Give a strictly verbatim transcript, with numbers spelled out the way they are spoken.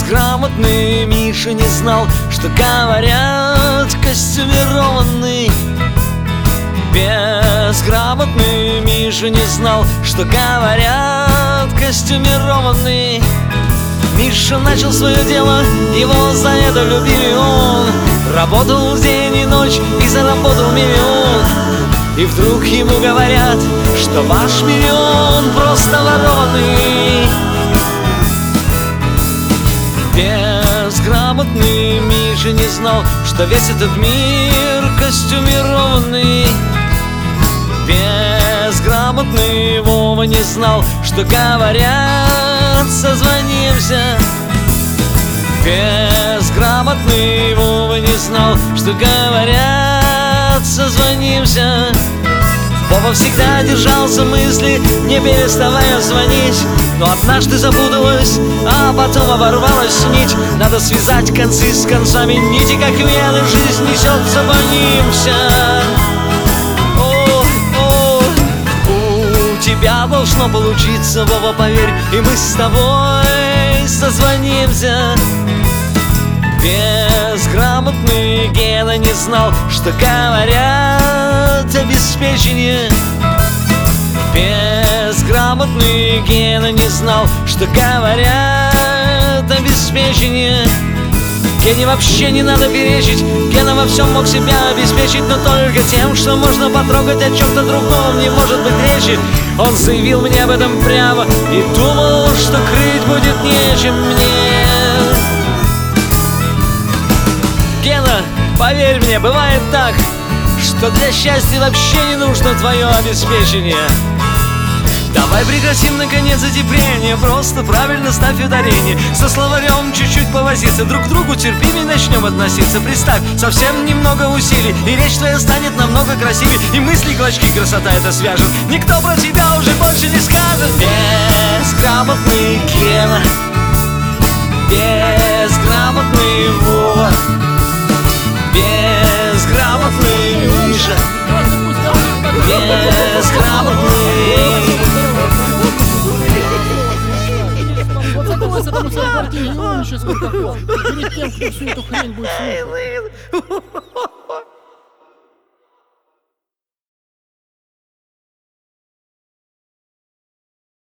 Безграмотный Миша не знал, что говорят костюмированный. Безграмотный Миша не знал, что говорят костюмированный. Миша начал свое дело, его за это любили. Он работал день и ночь и заработал миллион. И вдруг ему говорят, что ваш миллион просто ворованный. Безграмотный Миша не знал, что весь этот мир костюмированный. Безграмотный Вова не знал, что говорят созвонимся. Безграмотный Вова не знал, что говорят созвонимся. Вова всегда держался мысли, не переставая звонить. Но однажды запуталась, а потом оборвалась нить. Надо связать концы с концами, нити как вены, жизнь несется, бонимся. О, о, у тебя должно получиться, Вова, поверь, и мы с тобой созвонимся. Безграмотный Гена не знал, что говорят обеспечение. Безграмотный Гена не знал, что говорят обеспечение. Гене вообще не надо перечить, Гена во всем мог себя обеспечить, но только тем, что можно потрогать, о чем-то другом не может быть речи. Он заявил мне об этом прямо и думал, что крыть будет нечем мне. Гена, поверь мне, бывает так, что для счастья вообще не нужно твое обеспечение. Давай прекратим наконец затепление, просто правильно ставь ударение. Со словарем чуть-чуть повозиться, друг к другу терпимее начнем относиться. Представь, совсем немного усилий, и речь твоя станет намного красивее. И мысли клочки красота это свяжет, никто про тебя уже больше не скажет. Безграмотный Гена, безграмотный Вова, безграмотный Миша, безграмотный. Потому что в квартире, и он еще сколько перед тем, кто всю эту хрень будет слушать.